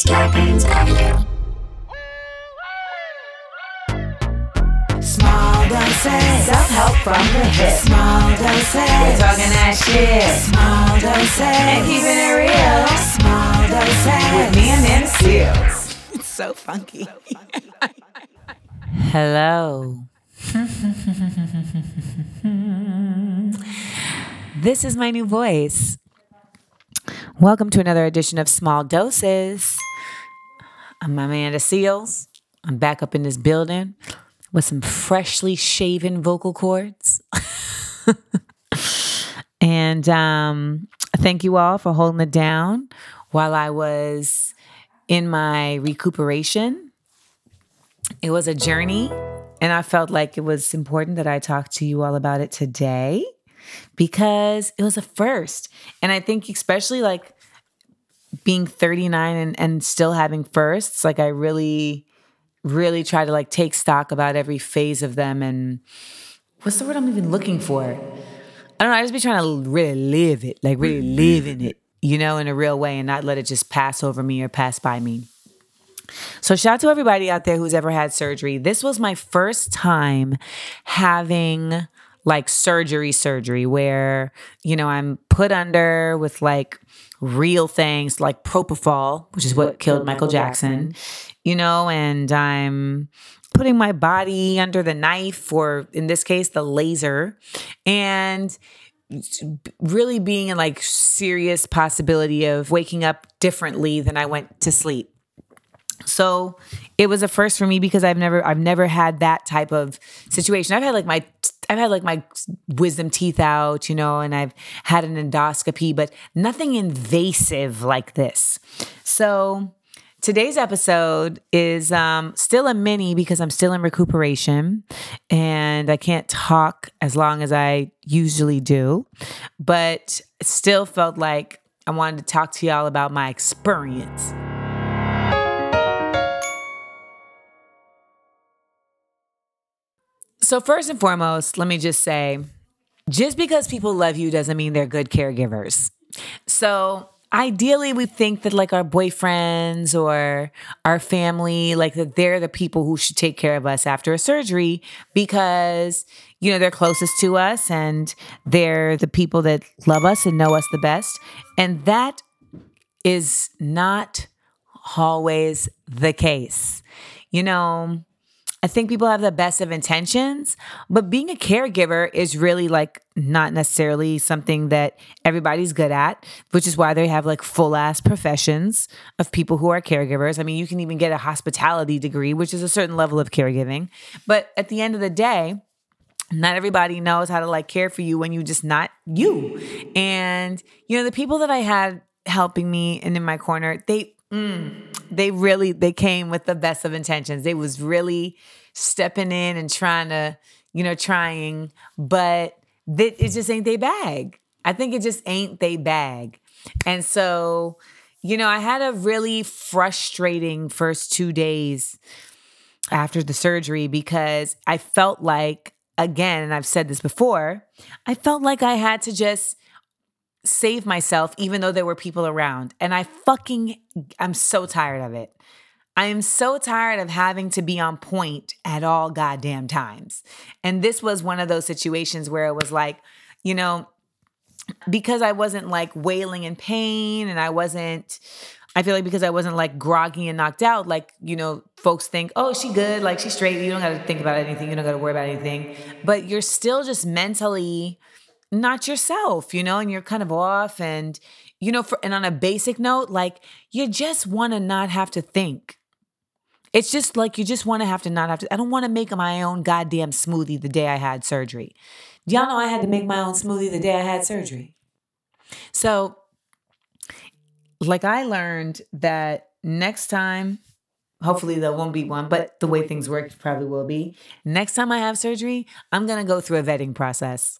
Scarpins Avenue. Small doses, self-help from the hip. Small doses, we're talking that shit. Small doses, and keeping it real. Small doses, with me and Nana Seals. It's so funky. Hello. This is my new voice. Welcome to another edition of Small Doses. I'm Amanda Seals. I'm back up in this building with some freshly shaven vocal cords. And thank you all for holding it down while I was in my recuperation. It was a journey, and I felt like it was important that I talk to you all about it today because it was a first. And I think especially like being 39 and still having firsts, like I really try to like take stock about every phase of them. And what's the word I'm even looking for? I don't know. I just be trying to really live it, like really live in it, you know, in a real way and not let it just pass over me or pass by me. So shout out to everybody out there who's ever had surgery. This was my first time having like surgery where, you know, I'm put under with like real things like propofol, which is what killed Michael Jackson, you know, and I'm putting my body under the knife, or in this case, the laser, and really being in like serious possibility of waking up differently than I went to sleep. So it was a first for me because I've never had that type of situation. I've had like my wisdom teeth out, you know, and I've had an endoscopy, but nothing invasive like this. So today's episode is still a mini because I'm still in recuperation and I can't talk as long as I usually do, but it still felt like I wanted to talk to y'all about my experience. So first and foremost, let me just say, just because people love you doesn't mean they're good caregivers. So ideally, we think that like our boyfriends or our family, like that they're the people who should take care of us after a surgery because, you know, they're closest to us and they're the people that love us and know us the best. And that is not always the case. You know, I think people have the best of intentions, but being a caregiver is really like not necessarily something that everybody's good at, which is why they have like full ass professions of people who are caregivers. I mean, you can even get a hospitality degree, which is a certain level of caregiving. But at the end of the day, not everybody knows how to like care for you when you just not you. And, you know, the people that I had helping me and in my corner, they came with the best of intentions. They was really stepping in and trying, but it just ain't they bag. I think it just ain't they bag. And so, you know, I had a really frustrating first 2 days after the surgery because I felt like, again, and I've said this before, I felt like I had to just save myself even though there were people around. And I'm so tired of it. I am so tired of having to be on point at all goddamn times. And this was one of those situations where it was like, you know, because I wasn't like wailing in pain and I feel like because I wasn't like groggy and knocked out, like, you know, folks think, oh, she good, like she's straight. You don't got to think about anything. You don't got to worry about anything. But you're still just mentally not yourself, you know, and you're kind of off. And, you know, and on a basic note, like you just want to not have to think. It's just like you just want to have to not have to. I don't want to make my own goddamn smoothie the day I had surgery. Y'all know I had to make my own smoothie the day I had surgery. So, like I learned that next time, hopefully there won't be one, but the way things work probably will be. Next time I have surgery, I'm going to go through a vetting process.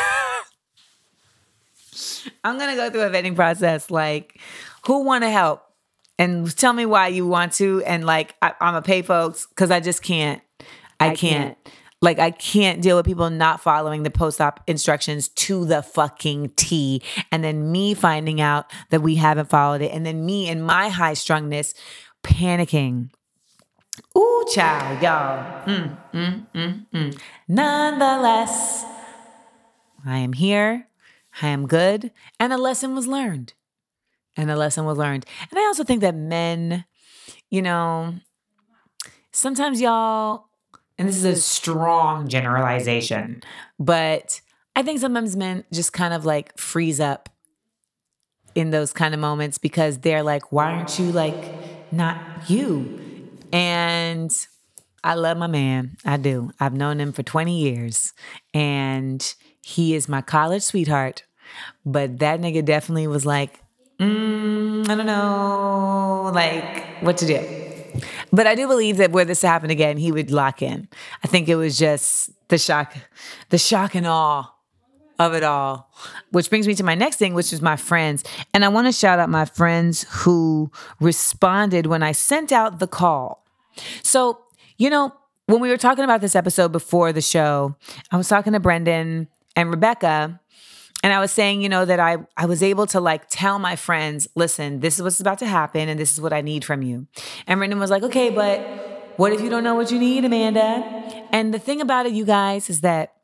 I'm going to go through a vetting process. Like, who want to help? And tell me why you want to. And like, I'm going to pay folks because I just can't. I can't. Like, I can't deal with people not following the post-op instructions to the fucking T. And then me finding out that we haven't followed it. And then me in my high strungness panicking. Ooh, child, y'all. Nonetheless, I am here. I am good. And a lesson was learned. And I also think that men, sometimes y'all, and this is a strong generalization, but I think sometimes men just kind of like freeze up in those kind of moments because they're like, why aren't you like not you? And I love my man. I do. I've known him for 20 years and he is my college sweetheart. But that nigga definitely was like, I don't know, like what to do. But I do believe that were this to happen again, he would lock in. I think it was just the shock and awe of it all. Which brings me to my next thing, which is my friends. And I want to shout out my friends who responded when I sent out the call. So, when we were talking about this episode before the show, I was talking to Brendan and Rebecca. And I was saying, that I was able to like tell my friends, listen, this is what's about to happen and this is what I need from you. And Brendan was like, okay, but what if you don't know what you need, Amanda? And the thing about it, you guys, is that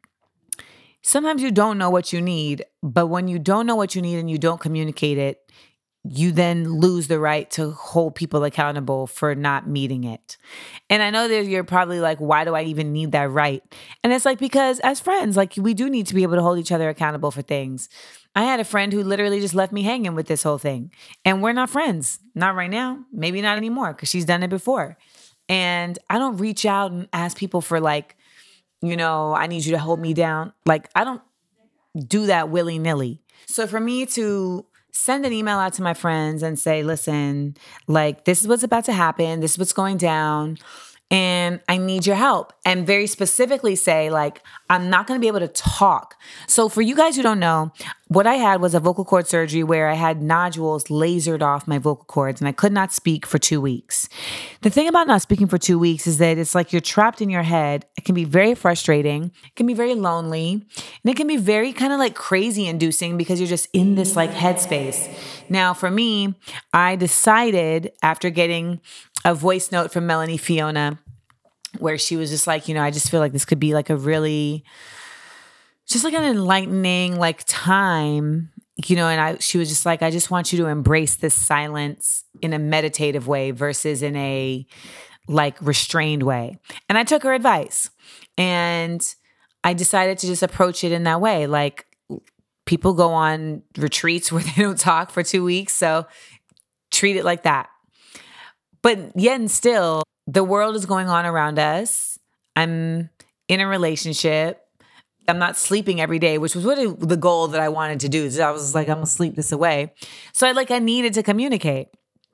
sometimes you don't know what you need, but when you don't know what you need and you don't communicate it, you then lose the right to hold people accountable for not meeting it. And I know that you're probably like, why do I even need that right? And it's like, because as friends, like we do need to be able to hold each other accountable for things. I had a friend who literally just left me hanging with this whole thing. And we're not friends. Not right now. Maybe not anymore because she's done it before. And I don't reach out and ask people for like, I need you to hold me down. Like I don't do that willy-nilly. So for me to send an email out to my friends and say, listen, like this is what's about to happen. This is what's going down. And I need your help. And very specifically say, like, I'm not going to be able to talk. So for you guys who don't know, what I had was a vocal cord surgery where I had nodules lasered off my vocal cords and I could not speak for 2 weeks. The thing about not speaking for 2 weeks is that it's like you're trapped in your head. It can be very frustrating. It can be very lonely. And it can be very kind of like crazy inducing because you're just in this like headspace. Now, for me, I decided after getting a voice note from Melanie Fiona where she was just like, I just feel like this could be like a really, just like an enlightening like time, and she was just like, I just want you to embrace this silence in a meditative way versus in a like restrained way. And I took her advice and I decided to just approach it in that way. Like people go on retreats where they don't talk for 2 weeks. So treat it like that. But yet and still, the world is going on around us. I'm in a relationship. I'm not sleeping every day, which was really the goal that I wanted to do. So I was like, I'm going to sleep this away. So I needed to communicate.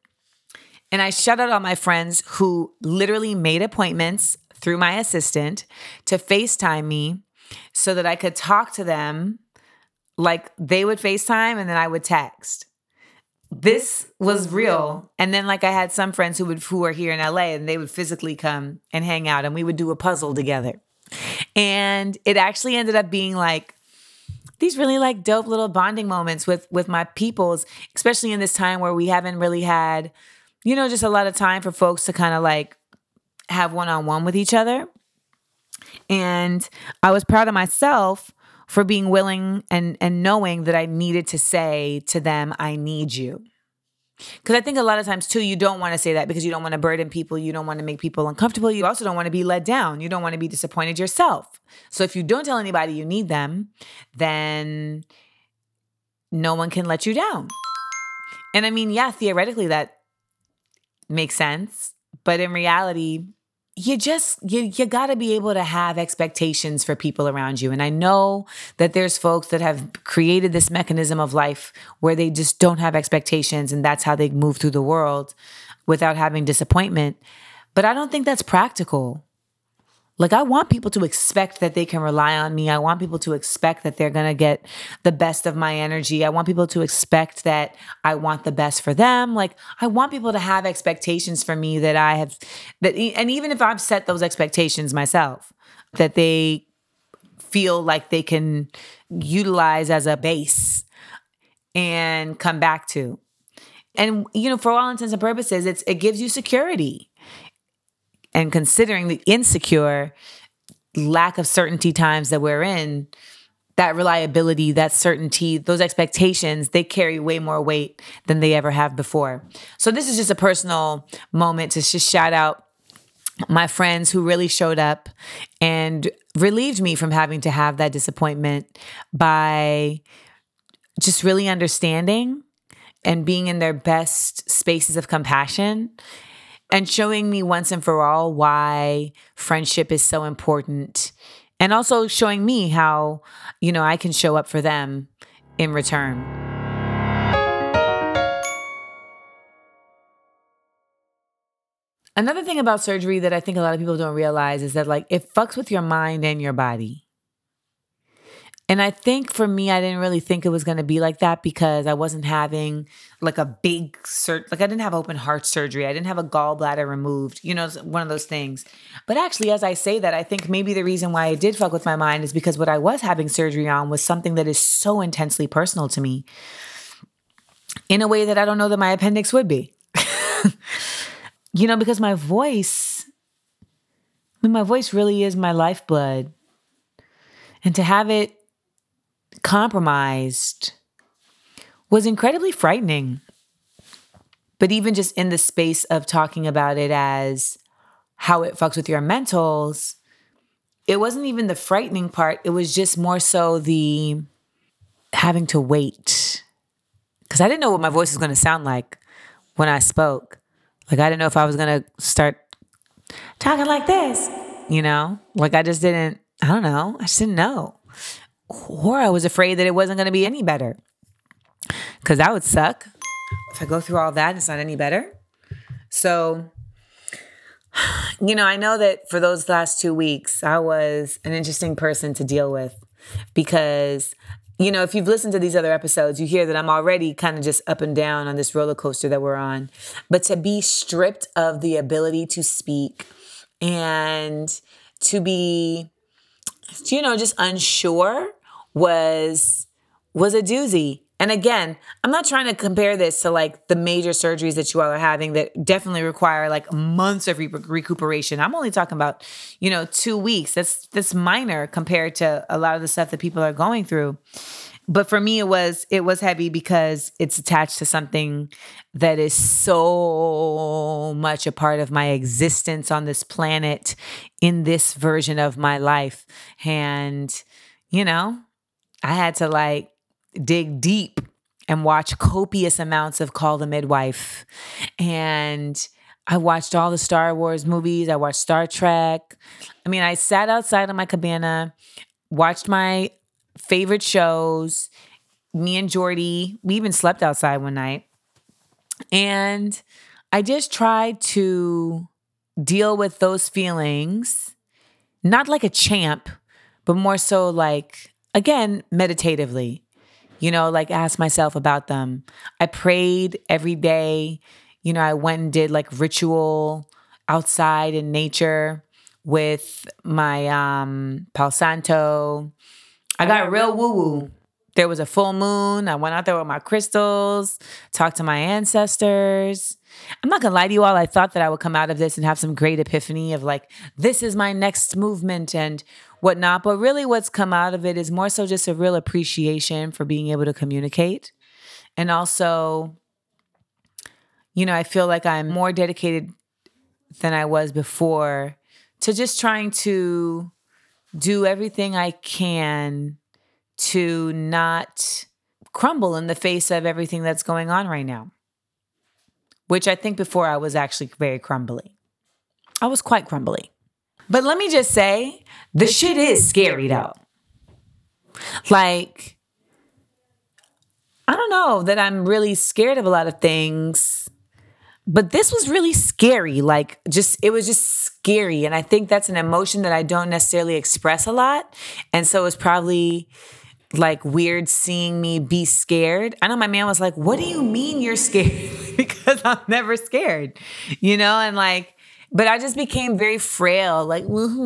And I shout out all my friends who literally made appointments through my assistant to FaceTime me so that I could talk to them like they would FaceTime and then I would text. This was real. And then like I had some friends who are here in LA and they would physically come and hang out and we would do a puzzle together. And it actually ended up being like these really like dope little bonding moments with my peoples, especially in this time where we haven't really had, just a lot of time for folks to kind of like have one-on-one with each other. And I was proud of myself for being willing and knowing that I needed to say to them, I need you. Because I think a lot of times too, you don't want to say that because you don't want to burden people. You don't want to make people uncomfortable. You also don't want to be let down. You don't want to be disappointed yourself. So if you don't tell anybody you need them, then no one can let you down. And I mean, yeah, theoretically that makes sense. But in reality, you got to be able to have expectations for people around you. And I know that there's folks that have created this mechanism of life where they just don't have expectations and that's how they move through the world without having disappointment. But I don't think that's practical. Like, I want people to expect that they can rely on me. I want people to expect that they're going to get the best of my energy. I want people to expect that I want the best for them. Like, I want people to have expectations for me that I have, and even if I've set those expectations myself, that they feel like they can utilize as a base and come back to. And, for all intents and purposes, it gives you security. And considering the insecure lack of certainty times that we're in, that reliability, that certainty, those expectations, they carry way more weight than they ever have before. So this is just a personal moment to just shout out my friends who really showed up and relieved me from having to have that disappointment by just really understanding and being in their best spaces of compassion and showing me once and for all why friendship is so important. And also showing me how, I can show up for them in return. Another thing about surgery that I think a lot of people don't realize is that it fucks with your mind and your body. And I think for me, I didn't really think it was going to be like that because I wasn't having a big I didn't have open heart surgery. I didn't have a gallbladder removed, one of those things. But actually, as I say that, I think maybe the reason why it did fuck with my mind is because what I was having surgery on was something that is so intensely personal to me in a way that I don't know that my appendix would be. Because my voice really is my lifeblood. And to have it compromised was incredibly frightening. But even just in the space of talking about it as how it fucks with your mentals, it wasn't even the frightening part. It was just more so the having to wait. Because I didn't know what my voice was going to sound like when I spoke. I didn't know if I was going to start talking like this, I just didn't, I don't know. I just didn't know. Or I was afraid that it wasn't going to be any better. Because that would suck. If I go through all that and it's not any better. So, I know that for those last 2 weeks, I was an interesting person to deal with. Because, if you've listened to these other episodes, you hear that I'm already kind of just up and down on this roller coaster that we're on. But to be stripped of the ability to speak and to be, just unsure was a doozy. And again, I'm not trying to compare this to the major surgeries that you all are having that definitely require months of recuperation. I'm only talking about, 2 weeks. That's minor compared to a lot of the stuff that people are going through. But for me, it was heavy because it's attached to something that is so much a part of my existence on this planet in this version of my life. And, I had to dig deep and watch copious amounts of Call the Midwife. And I watched all the Star Wars movies. I watched Star Trek. I sat outside on my cabana, watched my favorite shows. Me and Jordy, we even slept outside one night. And I just tried to deal with those feelings, not like a champ, but more so again, meditatively, ask myself about them. I prayed every day. I went and did ritual outside in nature with my Palo Santo. I got real woo-woo. There was a full moon. I went out there with my crystals, talked to my ancestors. I'm not going to lie to you all. I thought that I would come out of this and have some great epiphany of this is my next movement and whatnot. But really what's come out of it is more so just a real appreciation for being able to communicate. And also, I feel like I'm more dedicated than I was before to just trying to do everything I can to not crumble in the face of everything that's going on right now. Which I think before I was actually very crumbly. I was quite crumbly. But let me just say, the shit is scary though. I don't know that I'm really scared of a lot of things, But this was really scary. Like, it was just scary. And I think that's an emotion that I don't necessarily express a lot. And so it's probably like weird seeing me be scared. I know my man was like, "What do you mean you're scared?" Because I'm never scared, and like, but I just became very frail, like,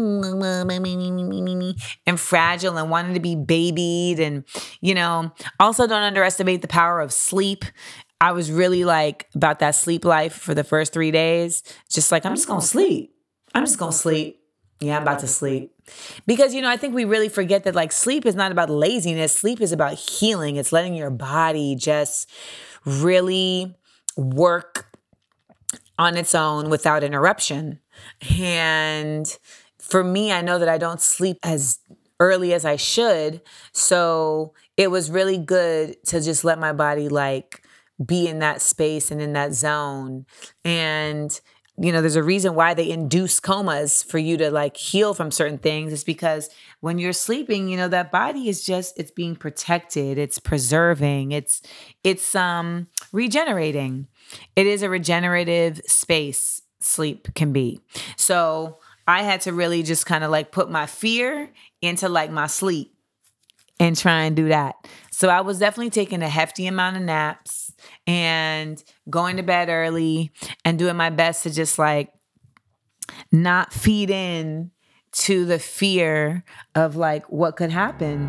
and fragile and wanted to be babied. And, also don't underestimate the power of sleep. I was really like about that sleep life for the first 3 days. Just like, I'm just going to sleep. I'm just going to sleep. Yeah, I'm about to sleep. Because, I think we really forget that like sleep is not about laziness. Sleep is about healing. It's letting your body just really work on its own without interruption. And for me, I know that I don't sleep as early as I should. So it was really good to just let my body like be in that space and in that zone. And there's a reason why they induce comas for you to like heal from certain things. It's because when you're sleeping, that body is it's being protected, it's preserving, it's regenerating. It is a regenerative space, sleep can be. So I had to really just kind of like put my fear into like my sleep and try and do that. So I was definitely taking a hefty amount of naps and going to bed early and doing my best to just like not feed in to the fear of like what could happen.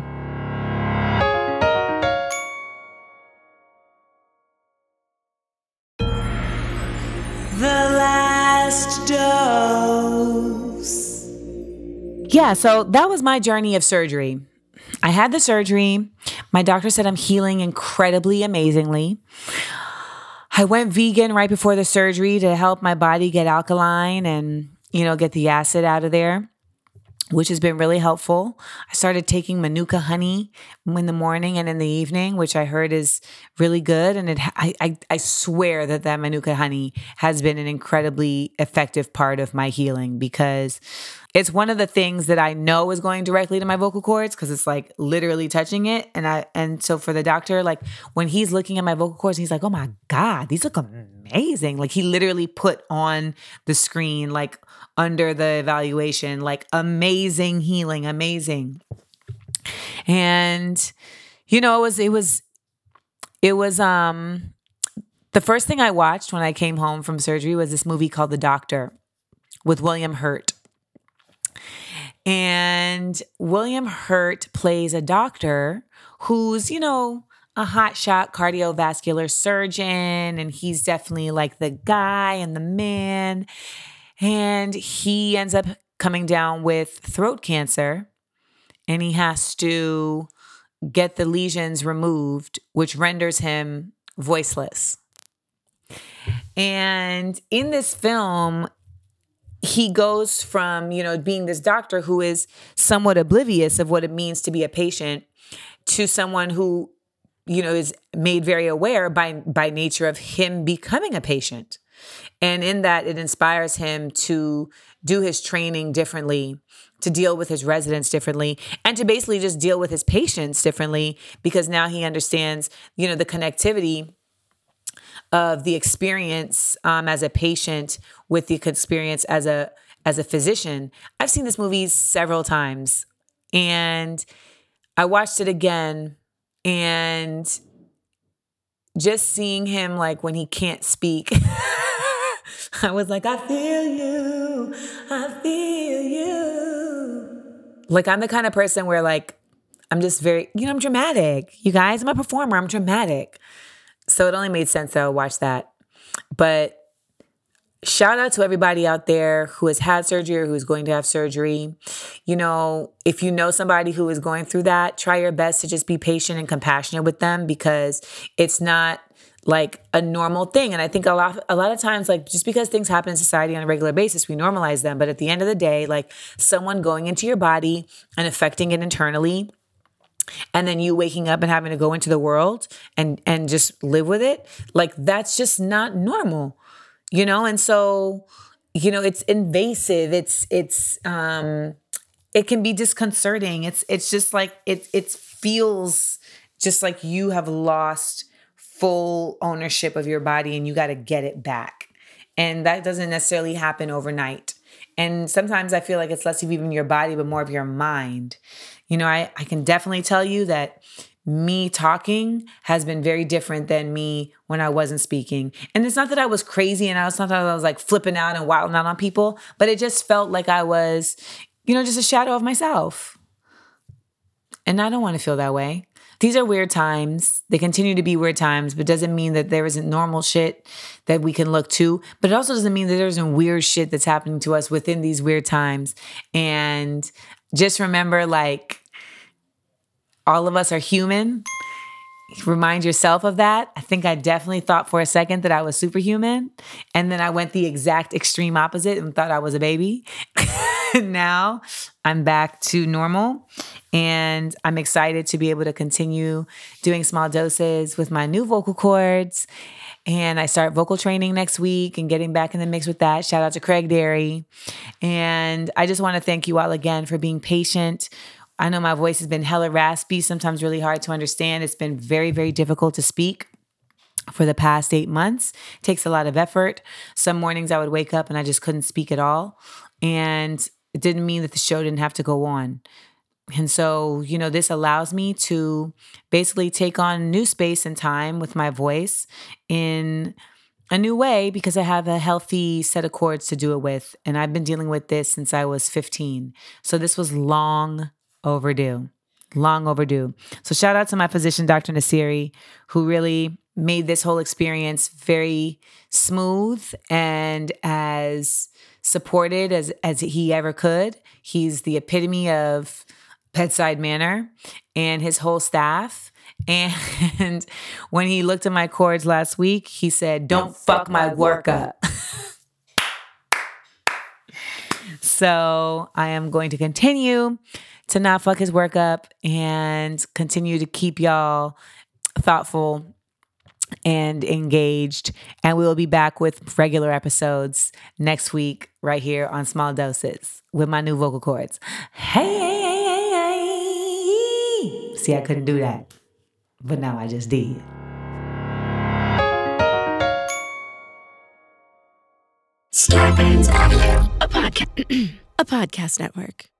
The last dose. Yeah, so that was my journey of surgery. I had the surgery. My doctor said I'm healing incredibly amazingly. I went vegan right before the surgery to help my body get alkaline and, get the acid out of there, which has been really helpful. I started taking Manuka honey in the morning and in the evening, which I heard is really good. And I swear that Manuka honey has been an incredibly effective part of my healing, because it's one of the things that I know is going directly to my vocal cords, because it's like literally touching it. And so for the doctor, like when he's looking at my vocal cords, he's like, "Oh my God, these look amazing." Like he literally put on the screen, like under the evaluation, like amazing healing, amazing. And, it was the first thing I watched when I came home from surgery was this movie called The Doctor with William Hurt. And William Hurt plays a doctor who's, a hotshot cardiovascular surgeon. And he's definitely like the guy and the man. And he ends up coming down with throat cancer. And he has to get the lesions removed, which renders him voiceless. And in this film, he goes from, being this doctor who is somewhat oblivious of what it means to be a patient to someone who, is made very aware by nature of him becoming a patient. And in that, it inspires him to do his training differently, to deal with his residents differently, and to basically just deal with his patients differently, because now he understands, the connectivity of the experience as a patient with the experience as a physician. I've seen this movie several times, and I watched it again, and just seeing him like when he can't speak, I was like, I feel you. Like I'm the kind of person where like I'm just very, I'm dramatic. You guys, I'm a performer. I'm dramatic. So it only made sense that I would watch that. But shout out to everybody out there who has had surgery or who's going to have surgery. If you know somebody who is going through that, try your best to just be patient and compassionate with them, because it's not like a normal thing. And I think a lot of times, like just because things happen in society on a regular basis, we normalize them. But at the end of the day, like someone going into your body and affecting it internally, and then you waking up and having to go into the world and just live with it, like that's just not normal, And so, it's invasive. It can be disconcerting. It's just like it feels just like you have lost full ownership of your body and you got to get it back. And that doesn't necessarily happen overnight. And sometimes I feel like it's less of even your body, but more of your mind. I can definitely tell you that me talking has been very different than me when I wasn't speaking. And it's not that I was crazy and it's not that I was like flipping out and wilding out on people, but it just felt like I was, just a shadow of myself. And I don't want to feel that way. These are weird times. They continue to be weird times, but doesn't mean that there isn't normal shit that we can look to. But it also doesn't mean that there isn't weird shit that's happening to us within these weird times. And just remember, like, all of us are human. Remind yourself of that. I think I definitely thought for a second that I was superhuman. And then I went the exact extreme opposite and thought I was a baby. Now I'm back to normal. And I'm excited to be able to continue doing small doses with my new vocal cords. And I start vocal training next week and getting back in the mix with that. Shout out to Craig Derry. And I just want to thank you all again for being patient. I know my voice has been hella raspy, sometimes really hard to understand. It's been very, very difficult to speak for the past 8 months. It takes a lot of effort. Some mornings I would wake up and I just couldn't speak at all. And it didn't mean that the show didn't have to go on. And so, this allows me to basically take on new space and time with my voice in a new way because I have a healthy set of chords to do it with. And I've been dealing with this since I was 15. So this was long overdue. So shout out to my physician, Dr. Nasiri, who really made this whole experience very smooth and as supported as he ever could. He's the epitome of bedside manner, and his whole staff. And when he looked at my chords last week, he said, "Don't fuck my work up." So I am going to continue to not fuck his work up and continue to keep y'all thoughtful and engaged. And we will be back with regular episodes next week right here on Small Doses with my new vocal cords. Hey. See, I couldn't do that, but now I just did. Starburns Audio, a podcast network.